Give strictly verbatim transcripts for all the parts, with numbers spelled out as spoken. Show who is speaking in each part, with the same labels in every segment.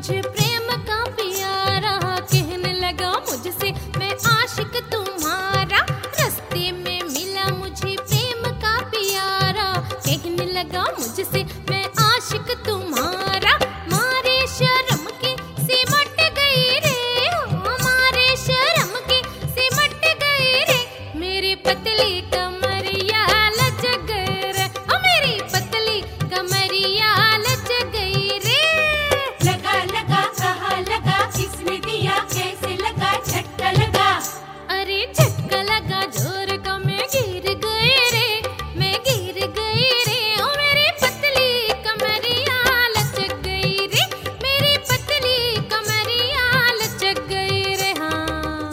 Speaker 1: मुझे प्रेम का प्यारा, कहने लगा मुझसे मैं आशिक तुम्हारा। रास्ते में मिला मुझे प्रेम का प्यारा, कहने लगा मुझसे मैं आशिक तुम्हारा। मारे शर्म के सिमट गई रे, हमारे शर्म के सिमट गई रे, मेरी पतली कमरिया लचक गई रे, ओ मेरी पतली कमरिया लचक गई रे।
Speaker 2: लगा लगा कहाँ लगा, किसने दिया कैसे लगा, झटका लगा।
Speaker 1: अरे झटका लगा जोर का, मैं गिर गई रे, मैं गिर गई रे, ओ मेरी पतली कमरिया लचक गई रे, मेरी पतली कमरिया लचक गई रे। हाँ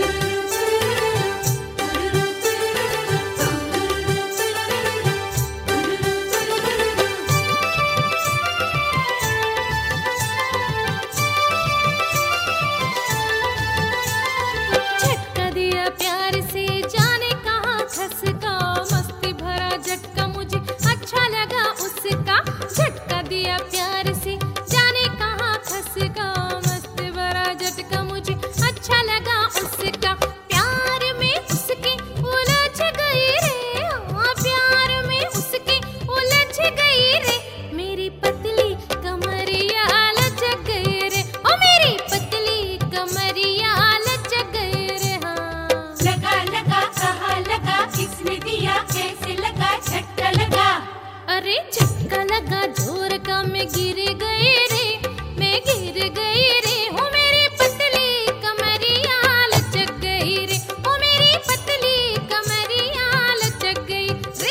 Speaker 1: झटका दिया प्यार से, जाने कहाँ खसका, मस्ती भरा झटका मुझे अच्छा लगा उसका। झटका दिया प्यार से, जाने कहाँ खसका, मस्ती भरा झटका मुझे अच्छा लगा उसका। प्यार में उसके उलझ गई रे, हाँ प्यार में उसके उलझ गई रे, मेरी पतली कमरिया लचक गई रे, ओ मेरी पतली कमरिया लचक गई रे। हाँ
Speaker 2: लगा लगा कहाँ लगा, किसने दिया कैसे लगा, झटका लगा।
Speaker 1: अरे झटका लगा जोर का, मैं गिर गई रे, मैं गिर गई रे, हो मेरी पतली कमरिया लचक गई रे, हो मेरी पतली कमरिया लचक गई रे।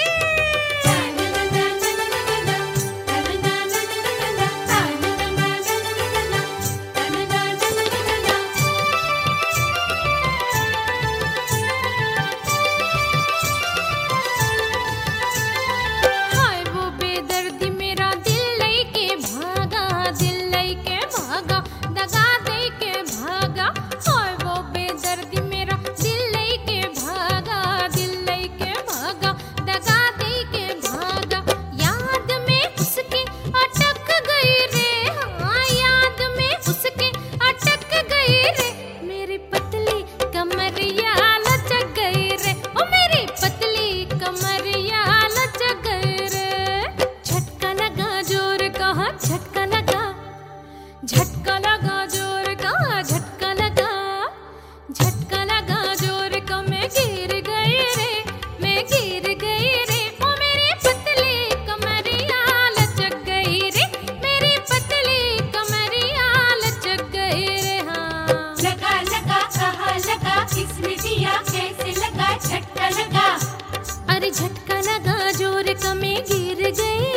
Speaker 1: हाय वो बेदर्दी मेरा दिल लई के भागा, दिल लई के भागा, दगा दे के भागा। हाय वो बेदर्दी मेरा दिल लई के भागा, दिल लई के भागा, दगा दे के भागा। याद में उसके अटक गई रे, हाँ याद में उसके अटक गई रे, मेरी पतली कमरिया लचक गई रे, ओ मेरी पतली कमरिया लचक गई रे। झटका लगा जोर का, हाँ झटका लगा, झटका लगा जोर का, झटका लगा, झटका लगा जोर का, मैं गिर गई रे, मैं गिर गई रे, ओ मेरी पतली कमरिया लचक गई रे, मेरी पतली कमरिया लचक गई रे। हाँ
Speaker 2: लगा लगा कहाँ लगा, किसने दिया कैसे लगा, झटका लगा।
Speaker 1: अरे झटका लगा जोर का, मैं गिर गई